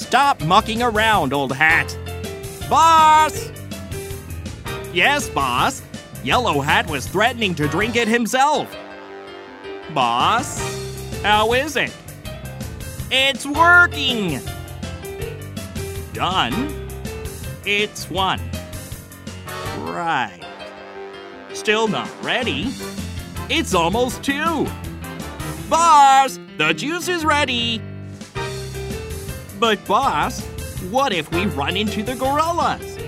Stop mucking around, old hat. Boss! Yes, boss. Yellow Hat was threatening to drink it himself. Boss, how is it? It's working. Done. It's 1. Right. Still not ready. It's almost 2. Boss, the juice is ready. But boss, what if we run into the gorillas?